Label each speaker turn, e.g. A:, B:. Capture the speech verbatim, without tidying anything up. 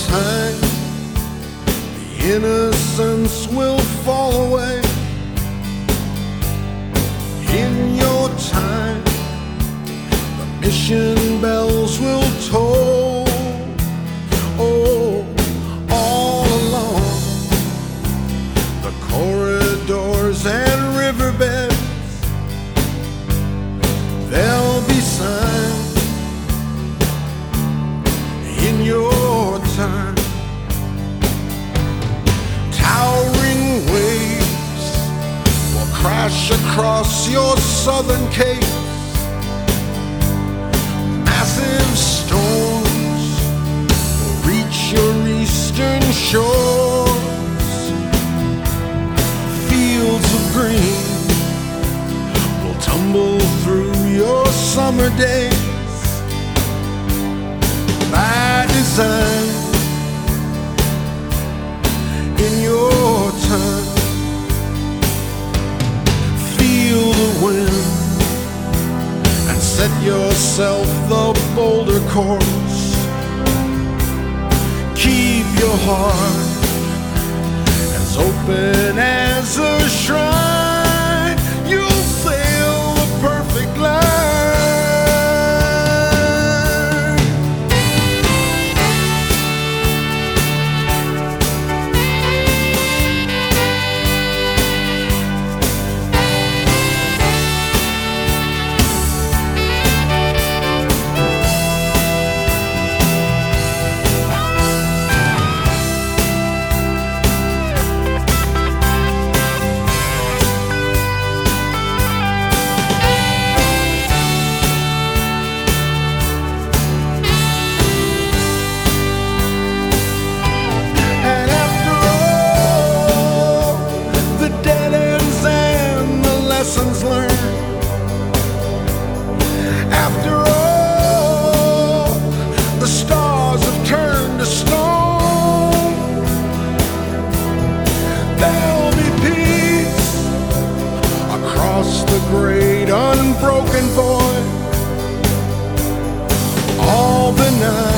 A: time, the innocence will fall away. In your time, the mission bells will toll. Oh, all along the corridors and riverbeds, there'll be signs. In your time, towering waves will crash across your southern capes. Massive storms will reach your eastern shores. Fields of green will tumble through your summer days. By design, in your time, feel the wind and set yourself the bolder course. Keep your heart as open as a shrine. You'll sail the perfect line. Lessons learned. After all, the stars have turned to stone. There'll be peace across the great unbroken void. All the night